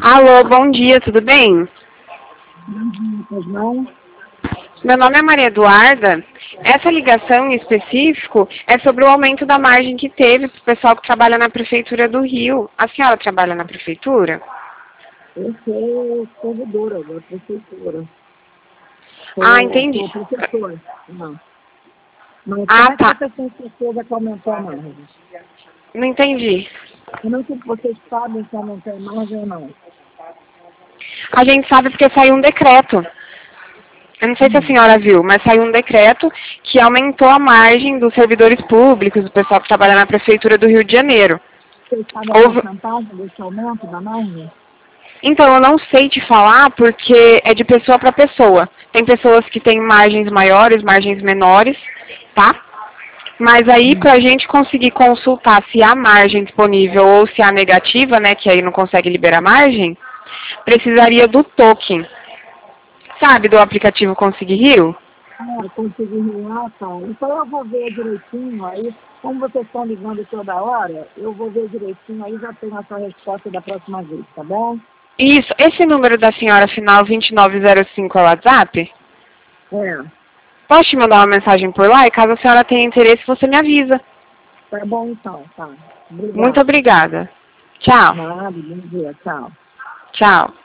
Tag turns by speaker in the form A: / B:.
A: Alô, bom dia, tudo bem?
B: Pois não?
A: Meu nome é Maria Eduarda. Essa ligação em específico é sobre o aumento da margem que teve para o pessoal que trabalha na Prefeitura do Rio. A senhora trabalha na Prefeitura?
B: Eu sou servidora da prefeitura.
A: Ah,
B: Sou
A: entendi.
B: professora. Não. Mas como
A: Ah,
B: é que
A: tá.
B: você tem certeza que aumentou a margem?
A: Não entendi.
B: Eu não sei se vocês sabem se aumentou a margem ou não.
A: A gente sabe porque saiu um decreto. Eu não sei se a senhora viu, mas saiu um decreto que aumentou a margem dos servidores públicos, do pessoal que trabalha na Prefeitura do Rio de Janeiro.
B: Vocês sabem a
A: Houve...
B: porcentagem desse aumento da margem?
A: Então, eu não sei te falar porque é de pessoa para pessoa. Tem pessoas que têm margens maiores, margens menores, tá? Mas aí, para a gente conseguir consultar se há margem disponível ou se há negativa, né, que aí não consegue liberar margem, precisaria do token. Sabe, do aplicativo Consegui Rio?
B: Eu consegui relatar. Então eu vou ver direitinho aí. Como vocês estão ligando toda hora, eu vou ver direitinho aí, já tenho a sua resposta da próxima vez, tá bom?
A: Isso. Esse número da senhora final 2905 é o WhatsApp?
B: É.
A: Posso te mandar uma mensagem por lá e caso a senhora tenha interesse, você me avisa.
B: Tá bom então, tá.
A: Muito
B: Obrigada.
A: obrigada. Tchau.
B: Nada, bom dia, tchau.
A: Tchau.